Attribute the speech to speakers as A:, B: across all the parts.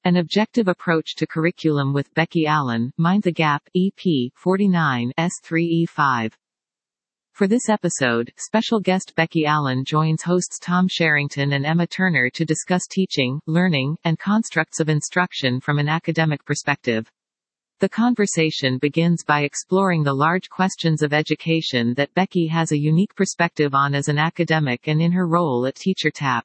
A: An Objective Approach to Curriculum with Becky Allen, Mind the Gap, EP 49 S3E5. For this episode, special guest Becky Allen joins hosts Tom Sherrington and Emma Turner to discuss teaching, learning, and constructs of instruction from an academic perspective. The conversation begins by exploring the large questions of education that Becky has a unique perspective on as an academic and in her role at TeacherTapp.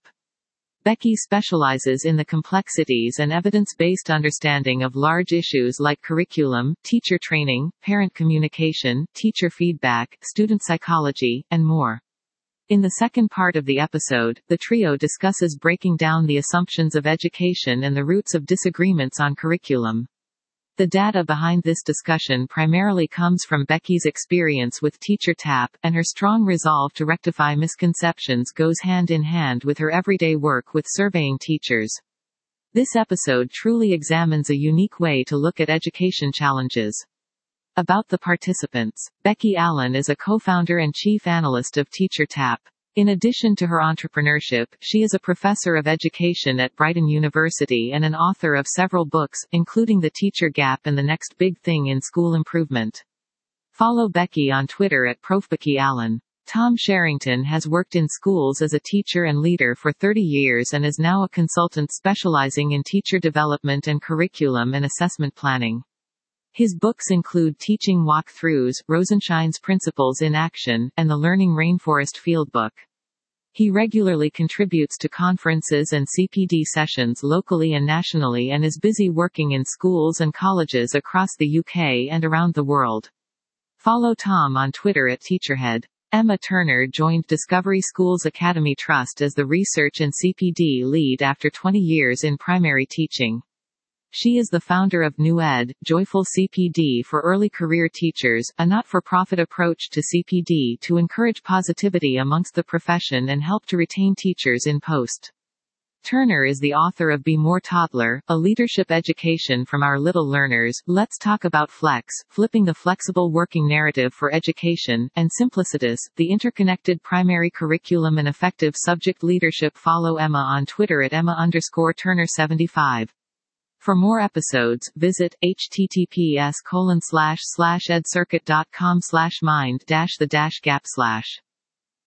A: Becky specializes in the complexities and evidence-based understanding of large issues like curriculum, teacher training, parent communication, teacher feedback, student psychology, and more. In the second part of the episode, the trio discusses breaking down the assumptions of education and the roots of disagreements on curriculum. The data behind this discussion primarily comes from Becky's experience with TeacherTapp, and her strong resolve to rectify misconceptions goes hand in hand with her everyday work with surveying teachers. This episode truly examines a unique way to look at education challenges. About the participants, Becky Allen is a co-founder and chief analyst of TeacherTapp. In addition to her entrepreneurship, she is a professor of education at Brighton University and an author of several books, including The Teacher Gap and The Next Big Thing in School Improvement. Follow Becky on Twitter at ProfBeckyAllen. Tom Sherrington has worked in schools as a teacher and leader for 30 years and is now a consultant specializing in teacher development and curriculum and assessment planning. His books include Teaching Walkthroughs, Rosenshine's Principles in Action, and the Learning Rainforest Fieldbook. He regularly contributes to conferences and CPD sessions locally and nationally and is busy working in schools and colleges across the UK and around the world. Follow Tom on Twitter at Teacherhead. Emma Turner joined Discovery Schools Academy Trust as the research and CPD lead after 20 years in primary teaching. She is the founder of New Ed, Joyful CPD for Early Career Teachers, a not-for-profit approach to CPD to encourage positivity amongst the profession and help to retain teachers in post. Turner is the author of Be More Toddler, a leadership education from our little learners, Let's Talk About Flex, Flipping the Flexible Working Narrative for Education, and Simplicitus, the Interconnected Primary Curriculum and Effective Subject Leadership. Follow Emma on Twitter at Emma_Turner75. For more episodes, visit https://edcircuit.com/mind-the-gap/.